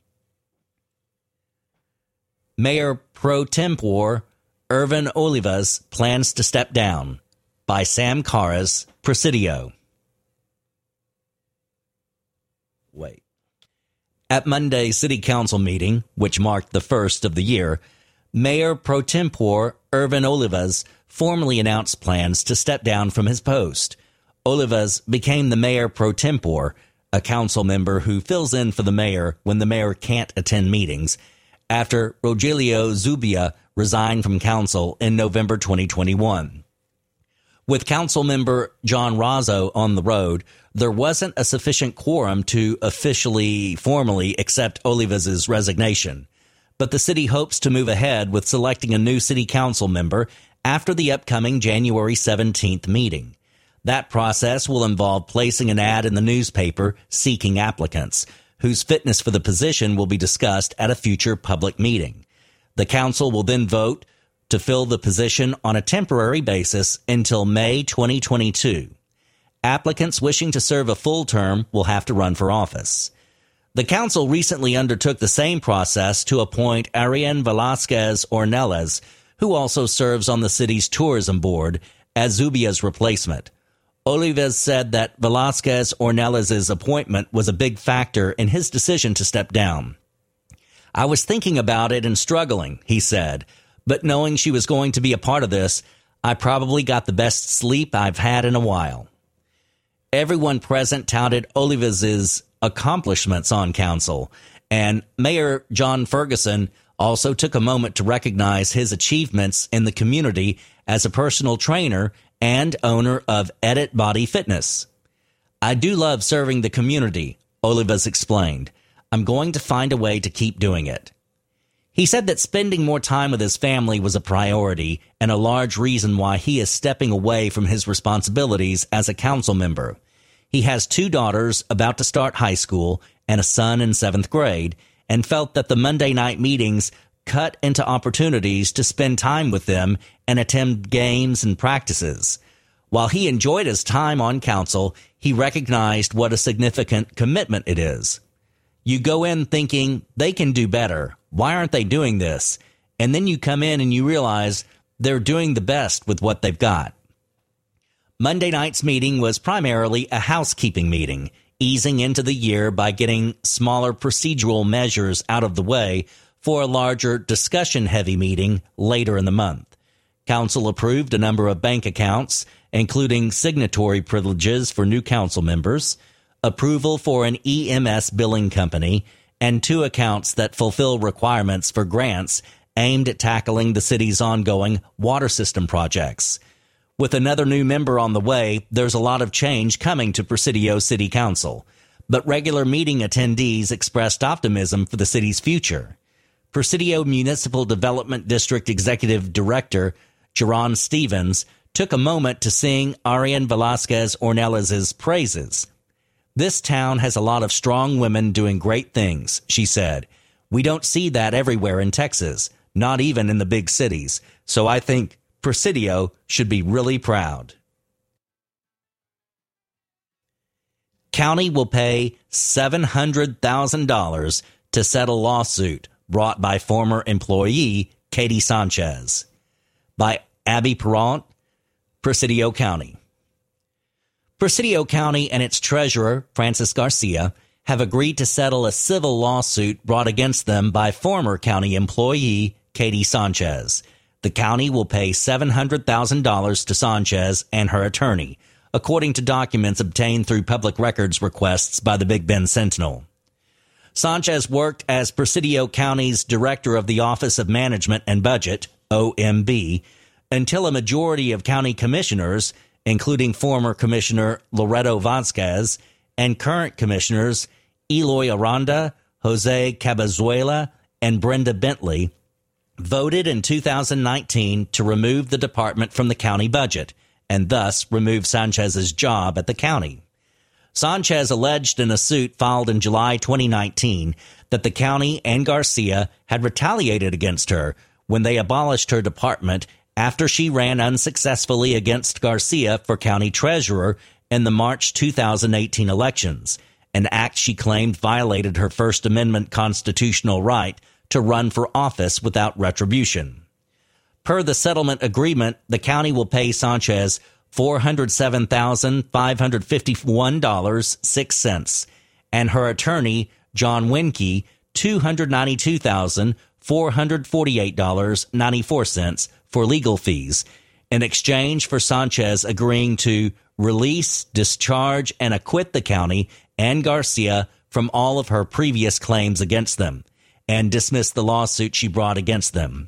Mayor pro tempore Irvin Olivas plans to step down, by Sam Carras, Presidio. Wait. At Monday's City Council meeting, which marked the first of the year, Mayor pro tempore Irvin Olivas formally announced plans to step down from his post. Olivas became the mayor pro tempore, a council member who fills in for the mayor when the mayor can't attend meetings, after Rogelio Zubia resigned from council in November twenty twenty-one. With council member John Razzo on the road, there wasn't a sufficient quorum to officially, formally accept Olivas' resignation. But the city hopes to move ahead with selecting a new city council member after the upcoming January seventeenth meeting. That process will involve placing an ad in the newspaper seeking applicants, whose fitness for the position will be discussed at a future public meeting. The council will then vote to fill the position on a temporary basis until May twenty twenty-two. Applicants wishing to serve a full term will have to run for office. The council recently undertook the same process to appoint Ariane Velasquez Ornelas, who also serves on the city's tourism board, as Zubia's replacement. Olivas said that Velasquez Ornelas' appointment was a big factor in his decision to step down. "I was thinking about it and struggling," he said, "but knowing she was going to be a part of this, I probably got the best sleep I've had in a while." Everyone present touted Olivas' accomplishments on council, and Mayor John Ferguson also took a moment to recognize his achievements in the community as a personal trainer and owner of Edit Body Fitness. "I do love serving the community," Olivas explained. "I'm going to find a way to keep doing it." He said that spending more time with his family was a priority and a large reason why he is stepping away from his responsibilities as a council member. He has two daughters about to start high school and a son in seventh grade, and felt that the Monday night meetings cut into opportunities to spend time with them and attend games and practices. While he enjoyed his time on council, he recognized what a significant commitment it is. You go in thinking they can do better. Why aren't they doing this? And then you come in and you realize they're doing the best with what they've got. Monday night's meeting was primarily a housekeeping meeting, easing into the year by getting smaller procedural measures out of the way for a larger discussion-heavy meeting later in the month. Council approved a number of bank accounts, including signatory privileges for new council members, approval for an E M S billing company, and two accounts that fulfill requirements for grants aimed at tackling the city's ongoing water system projects. With another new member on the way, there's a lot of change coming to Presidio City Council, but regular meeting attendees expressed optimism for the city's future. Presidio Municipal Development District Executive Director Jerron Stevens took a moment to sing Arian Velasquez Ornelas' praises. "This town has a lot of strong women doing great things," she said. "We don't see that everywhere in Texas, not even in the big cities, so I think Presidio should be really proud." County will pay seven hundred thousand dollars to settle lawsuit brought by former employee Katie Sanchez. By Abby Perrant, Presidio County. Presidio County and its treasurer, Francis Garcia, have agreed to settle a civil lawsuit brought against them by former county employee Katie Sanchez. The county will pay seven hundred thousand dollars to Sanchez and her attorney, according to documents obtained through public records requests by the Big Bend Sentinel. Sanchez worked as Presidio County's Director of the Office of Management and Budget, O M B, until a majority of county commissioners, including former Commissioner Loreto Vasquez and current commissioners Eloy Aranda, Jose Cabazuela, and Brenda Bentley, voted in two thousand nineteen to remove the department from the county budget and thus remove Sanchez's job at the county. Sanchez alleged in a suit filed in July twenty nineteen that the county and Garcia had retaliated against her when they abolished her department after she ran unsuccessfully against Garcia for county treasurer in the March two thousand eighteen elections, an act she claimed violated her First Amendment constitutional right to run for office without retribution. Per the settlement agreement, the county will pay Sanchez four hundred seven thousand five hundred fifty-one dollars and six cents and her attorney, John Winke, two hundred ninety-two thousand four hundred forty-eight dollars and ninety-four cents for legal fees, in exchange for Sanchez agreeing to release, discharge, and acquit the county and Garcia from all of her previous claims against them, and dismiss the lawsuit she brought against them.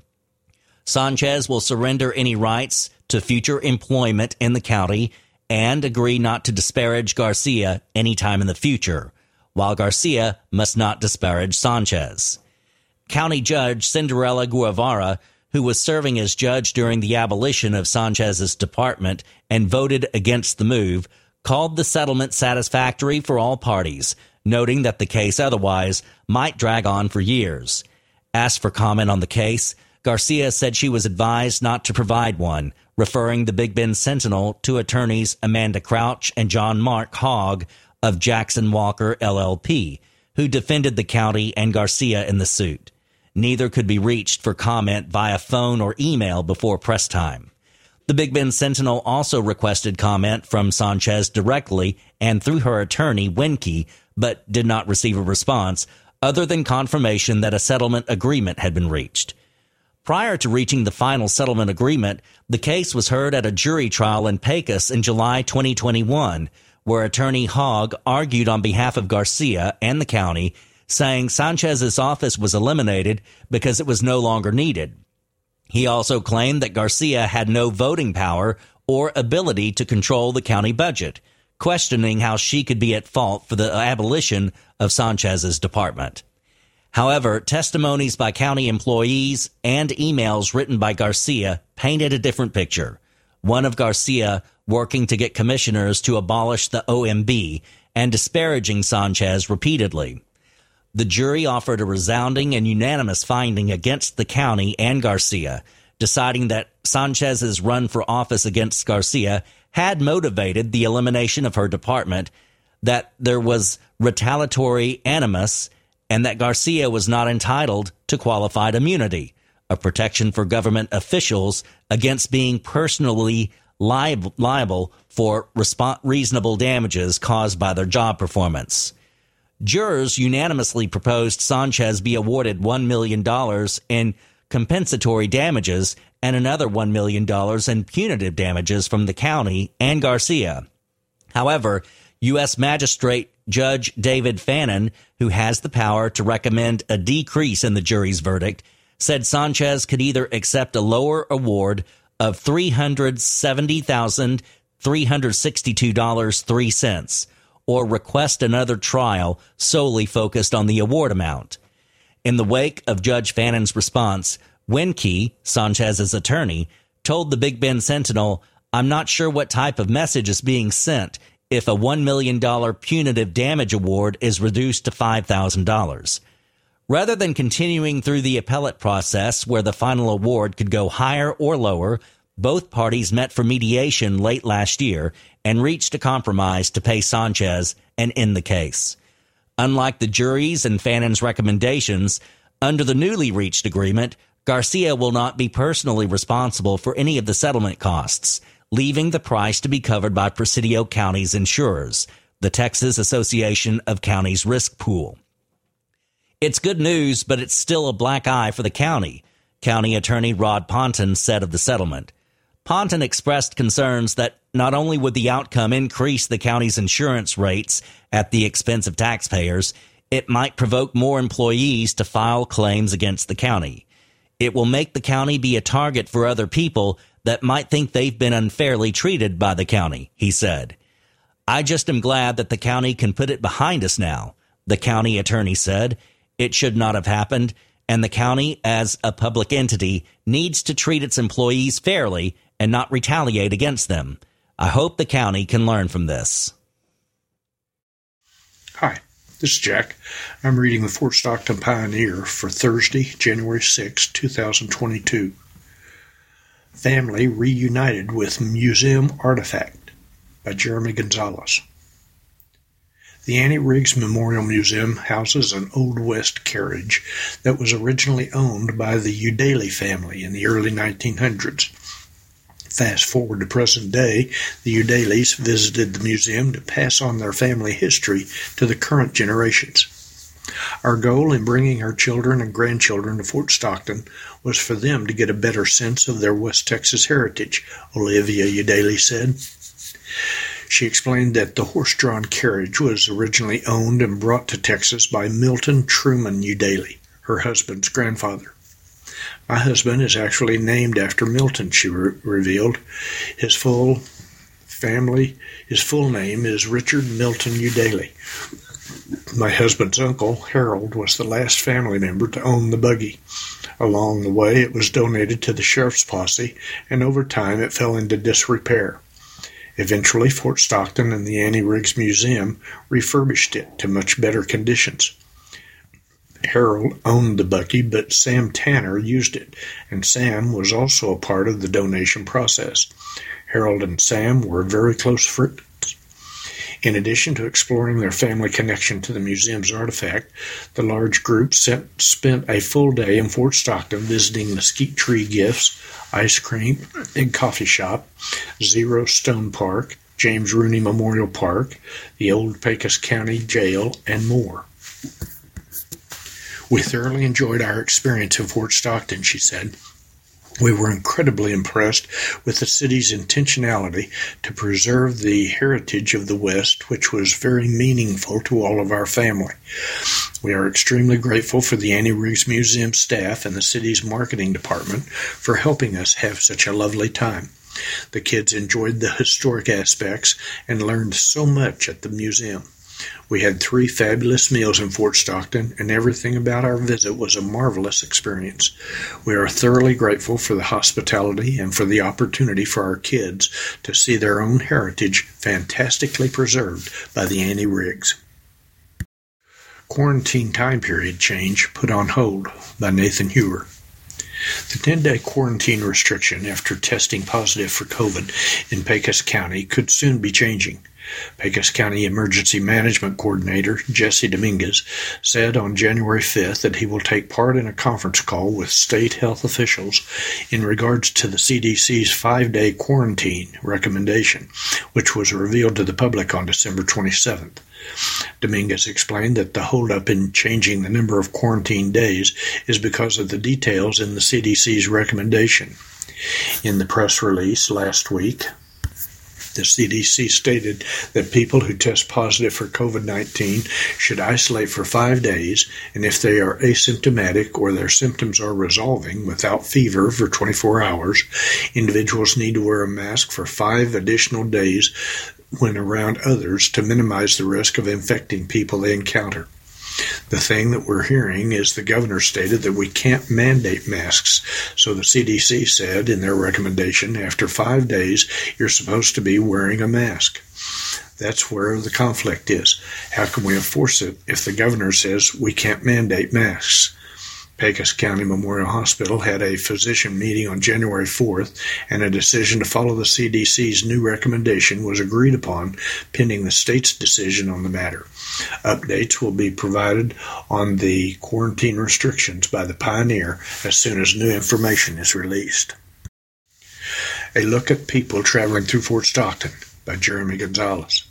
Sanchez will surrender any rights to future employment in the county and agree not to disparage Garcia anytime in the future, while Garcia must not disparage Sanchez. County Judge Cinderella Guevara, who was serving as judge during the abolition of Sanchez's department and voted against the move, called the settlement satisfactory for all parties, noting that the case otherwise might drag on for years. Asked for comment on the case, Garcia said she was advised not to provide one, referring the Big Bend Sentinel to attorneys Amanda Crouch and John Mark Hogg of Jackson Walker L L P, who defended the county and Garcia in the suit. Neither could be reached for comment via phone or email before press time. The Big Bend Sentinel also requested comment from Sanchez directly and through her attorney, Winke, but did not receive a response other than confirmation that a settlement agreement had been reached. Prior to reaching the final settlement agreement, the case was heard at a jury trial in Pecos in July twenty twenty-one, where attorney Hogg argued on behalf of Garcia and the county, saying Sanchez's office was eliminated because it was no longer needed. He also claimed that Garcia had no voting power or ability to control the county budget, questioning how she could be at fault for the abolition of Sanchez's department. However, testimonies by county employees and emails written by Garcia painted a different picture, one of Garcia working to get commissioners to abolish the O M B and disparaging Sanchez repeatedly. The jury offered a resounding and unanimous finding against the county and Garcia, deciding that Sanchez's run for office against Garcia had motivated the elimination of her department, that there was retaliatory animus, and that Garcia was not entitled to qualified immunity, a protection for government officials against being personally liable, liable for resp- reasonable damages caused by their job performance. Jurors unanimously proposed Sanchez be awarded one million dollars in compensatory damages and another one million dollars in punitive damages from the county and Garcia. However, U S Magistrate Judge David Fannin, who has the power to recommend a decrease in the jury's verdict, said Sanchez could either accept a lower award of three hundred seventy thousand three hundred sixty-two dollars and three cents or request another trial solely focused on the award amount. In the wake of Judge Fannin's response, Winke, Sanchez's attorney, told the Big Bend Sentinel, "I'm not sure what type of message is being sent if a one million dollars punitive damage award is reduced to five thousand dollars. Rather than continuing through the appellate process where the final award could go higher or lower, both parties met for mediation late last year and reached a compromise to pay Sanchez and end the case. Unlike the jury's and Fannin's recommendations, under the newly reached agreement, Garcia will not be personally responsible for any of the settlement costs, leaving the price to be covered by Presidio County's insurers, the Texas Association of Counties Risk Pool. It's good news, but it's still a black eye for the county, County Attorney Rod Ponton said of the settlement. Ponton expressed concerns that not only would the outcome increase the county's insurance rates at the expense of taxpayers, it might provoke more employees to file claims against the county. It will make the county be a target for other people that might think they've been unfairly treated by the county, he said. I just am glad that the county can put it behind us now, the county attorney said. It should not have happened, and the county, as a public entity, needs to treat its employees fairly and not retaliate against them. I hope the county can learn from this. Hi, this is Jack. I'm reading the Fort Stockton Pioneer for Thursday, January sixth, two thousand twenty-two. Family reunited with museum artifact by Jeremy Gonzalez. The Annie Riggs Memorial Museum houses an Old West carriage that was originally owned by the Udaly family in the early nineteen hundreds. Fast forward to present day, the Udalys visited the museum to pass on their family history to the current generations. Our goal in bringing our children and grandchildren to Fort Stockton was for them to get a better sense of their West Texas heritage, Olivia Udaly said. She explained that the horse-drawn carriage was originally owned and brought to Texas by Milton Truman Udaly, her husband's grandfather. My husband is actually named after Milton, she re- revealed. His full family, his full name is Richard Milton Udaly. My husband's uncle, Harold, was the last family member to own the buggy. Along the way, it was donated to the sheriff's posse, and over time it fell into disrepair. Eventually, Fort Stockton and the Annie Riggs Museum refurbished it to much better conditions. Harold owned the buggy, but Sam Tanner used it, and Sam was also a part of the donation process. Harold and Sam were very close friends. In addition to exploring their family connection to the museum's artifact, the large group sent, spent a full day in Fort Stockton visiting Mesquite Tree Gifts, ice cream and coffee shop, Zero Stone Park, James Rooney Memorial Park, the old Pecos County Jail, and more. We thoroughly enjoyed our experience in Fort Stockton, she said. We were incredibly impressed with the city's intentionality to preserve the heritage of the West, which was very meaningful to all of our family. We are extremely grateful for the Annie Riggs Museum staff and the city's marketing department for helping us have such a lovely time. The kids enjoyed the historic aspects and learned so much at the museum. We had three fabulous meals in Fort Stockton, and everything about our visit was a marvelous experience. We are thoroughly grateful for the hospitality and for the opportunity for our kids to see their own heritage fantastically preserved by the Annie Riggs. Quarantine time period change put on hold by Nathan Hewer. The ten-day quarantine restriction after testing positive for COVID in Pecos County could soon be changing. Pecos County Emergency Management Coordinator Jesse Dominguez said on January fifth that he will take part in a conference call with state health officials in regards to the C D C's five-day quarantine recommendation, which was revealed to the public on December twenty-seventh. Dominguez explained that the holdup in changing the number of quarantine days is because of the details in the C D C's recommendation. In the press release last week, The C D C stated that people who test positive for COVID nineteen should isolate for five days, and if they are asymptomatic or their symptoms are resolving without fever for twenty-four hours, individuals need to wear a mask for five additional days when around others to minimize the risk of infecting people they encounter. The thing that we're hearing is the governor stated that we can't mandate masks, so the C D C said in their recommendation, after five days, you're supposed to be wearing a mask. That's where the conflict is. How can we enforce it if the governor says we can't mandate masks? Pecos County Memorial Hospital had a physician meeting on January fourth, and a decision to follow the C D C's new recommendation was agreed upon, pending the state's decision on the matter. Updates will be provided on the quarantine restrictions by the Pioneer as soon as new information is released. A look at people traveling through Fort Stockton by Jeremy Gonzalez.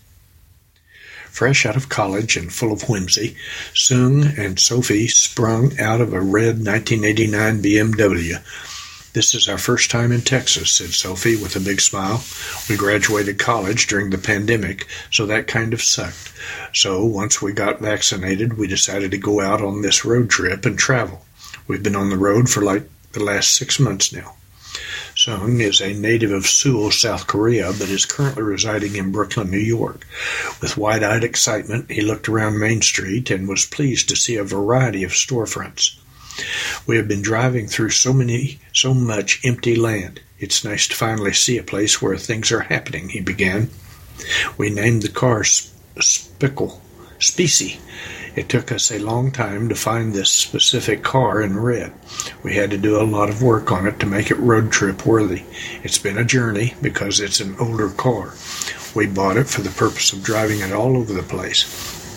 Fresh out of college and full of whimsy, Sung and Sophie sprung out of a red nineteen eighty-nine B M W. "This is our first time in Texas," said Sophie with a big smile. "We graduated college during the pandemic, so that kind of sucked. So once we got vaccinated, we decided to go out on this road trip and travel. We've been on the road for like the last six months now." Sung is a native of Seoul, South Korea, but is currently residing in Brooklyn, New York. With wide-eyed excitement, he looked around Main Street and was pleased to see a variety of storefronts. "We have been driving through so many, so much empty land. It's nice to finally see a place where things are happening," he began. "We named the car Spickle, Specie. It took us a long time to find this specific car in red. We had to do a lot of work on it to make it road trip worthy. It's been a journey because it's an older car. We bought it for the purpose of driving it all over the place.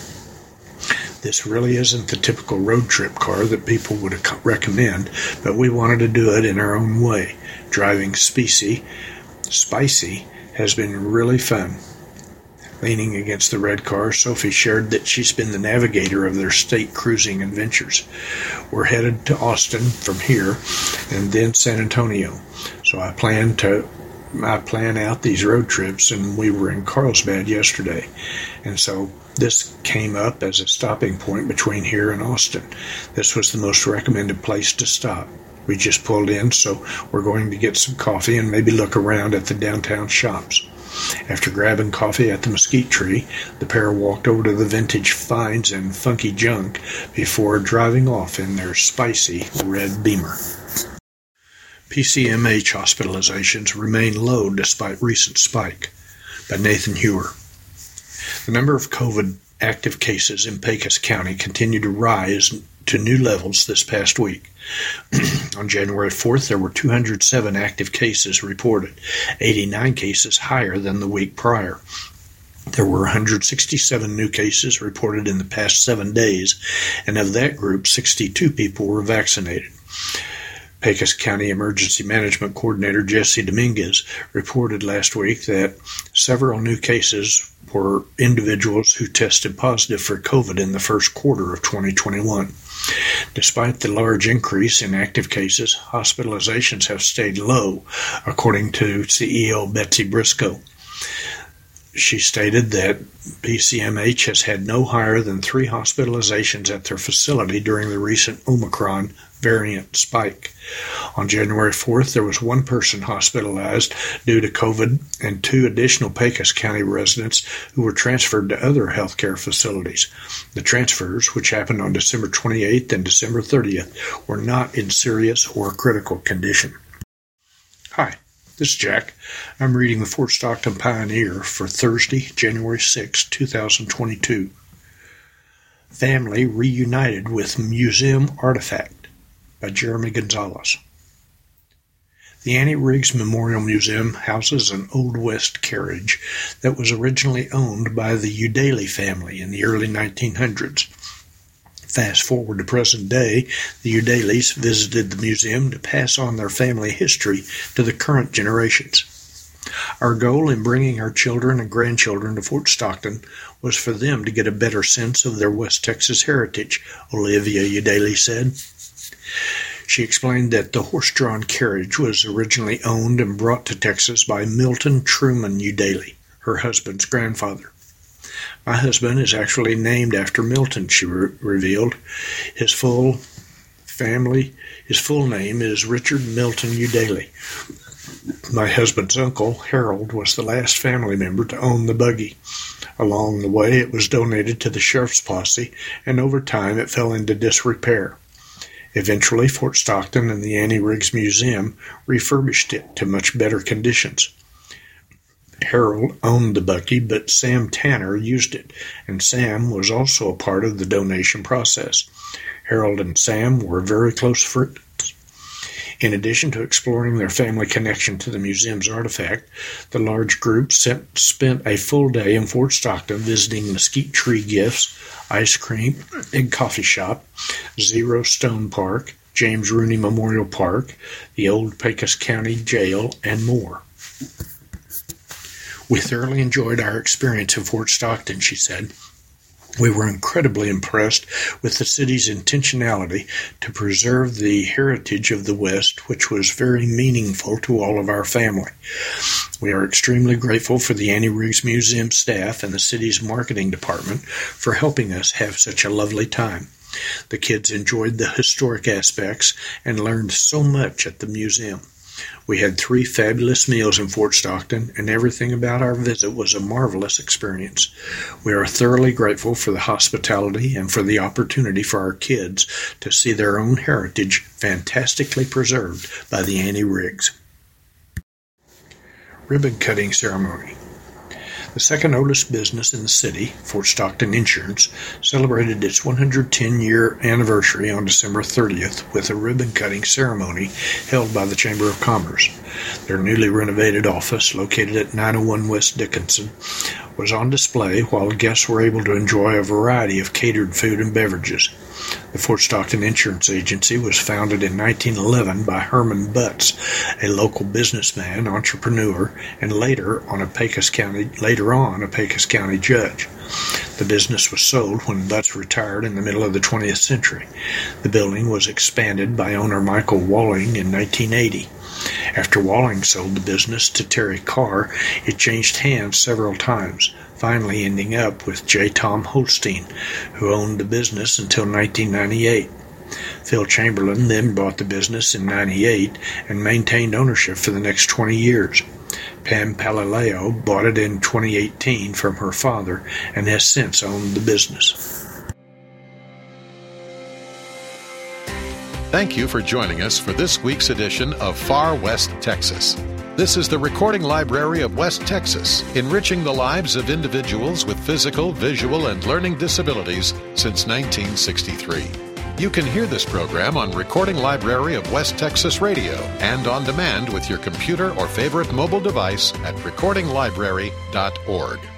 This really isn't the typical road trip car that people would recommend, but we wanted to do it in our own way. Driving Specie, Spicy has been really fun." Leaning against the red car, Sophie shared that she's been the navigator of their state cruising adventures. "We're headed to Austin from here and then San Antonio. So I plan to I plan out these road trips, and we were in Carlsbad yesterday. And so this came up as a stopping point between here and Austin. This was the most recommended place to stop. We just pulled in, so we're going to get some coffee and maybe look around at the downtown shops." After grabbing coffee at the Mesquite Tree, the pair walked over to the vintage finds and funky junk before driving off in their spicy red Beamer. P C M H hospitalizations remain low despite recent spike, by Nathan Hewer. The number of COVID active cases in Pecos County continued to rise to new levels this past week. On January fourth, there were two hundred seven active cases reported, eighty-nine cases higher than the week prior. There were one hundred sixty-seven new cases reported in the past seven days, and of that group, sixty-two people were vaccinated. Pecos County Emergency Management Coordinator Jesse Dominguez reported last week that several new cases were individuals who tested positive for COVID in the first quarter of twenty twenty-one. Despite the large increase in active cases, hospitalizations have stayed low, according to C E O Betsy Briscoe. She stated that P C M H has had no higher than three hospitalizations at their facility during the recent Omicron variant spike. On January fourth, there was one person hospitalized due to COVID and two additional Pecos County residents who were transferred to other healthcare facilities. The transfers, which happened on December twenty-eighth and December thirtieth, were not in serious or critical condition. Hi, this is Jack. I'm reading the Fort Stockton Pioneer for Thursday, January sixth, two thousand twenty-two. Family reunited with museum artifact by Jeremy Gonzalez. The Annie Riggs Memorial Museum houses an Old West carriage that was originally owned by the Udaley family in the early nineteen hundreds. Fast forward to present day, the Udaleys visited the museum to pass on their family history to the current generations. Our goal in bringing our children and grandchildren to Fort Stockton was for them to get a better sense of their West Texas heritage, Olivia Udaley said. She explained that the horse-drawn carriage was originally owned and brought to Texas by Milton Truman Udaley. her husband's grandfather. My husband is actually named after Milton, she re- revealed. His full family, his full name is Richard Milton Udaley. My husband's uncle, Harold, was the last family member to own the buggy. Along the way, it was donated to the sheriff's posse, and over time it fell into disrepair. Eventually, Fort Stockton and the Annie Riggs Museum refurbished it to much better conditions. Harold owned the buggy, but Sam Tanner used it, and Sam was also a part of the donation process. Harold and Sam were very close friends. In addition to exploring their family connection to the museum's artifact, the large group sent, spent a full day in Fort Stockton visiting Mesquite Tree Gifts, ice cream and coffee shop, Zero Stone Park, James Rooney Memorial Park, the old Pecos County Jail, and more. We thoroughly enjoyed our experience in Fort Stockton, she said. We were incredibly impressed with the city's intentionality to preserve the heritage of the West, which was very meaningful to all of our family. We are extremely grateful for the Annie Riggs Museum staff and the city's marketing department for helping us have such a lovely time. The kids enjoyed the historic aspects and learned so much at the museum. We had three fabulous meals in Fort Stockton, and everything about our visit was a marvelous experience. We are thoroughly grateful for the hospitality and for the opportunity for our kids to see their own heritage fantastically preserved by the Annie Riggs. Ribbon cutting ceremony. The second oldest business in the city, Fort Stockton Insurance, celebrated its one hundred ten year anniversary on December thirtieth with a ribbon-cutting ceremony held by the Chamber of Commerce. Their newly renovated office, located at nine oh one West Dickinson, was on display while guests were able to enjoy a variety of catered food and beverages. The Fort Stockton Insurance Agency was founded in nineteen eleven by Herman Butts, a local businessman, entrepreneur, and later on a Pecos County later on a Pecos County judge. The business was sold when Butts retired in the middle of the twentieth century. The building was expanded by owner Michael Walling in nineteen eighty. After Walling sold the business to Terry Carr, it changed hands several times, finally ending up with J. Tom Holstein, who owned the business until nineteen ninety-eight. Phil Chamberlain then bought the business in ninety-eight and maintained ownership for the next twenty years. Pam Palileo bought it in twenty eighteen from her father and has since owned the business. Thank you for joining us for this week's edition of Far West Texas. This is the Recording Library of West Texas, enriching the lives of individuals with physical, visual, and learning disabilities since nineteen sixty-three. You can hear this program on Recording Library of West Texas Radio and on demand with your computer or favorite mobile device at recording library dot org.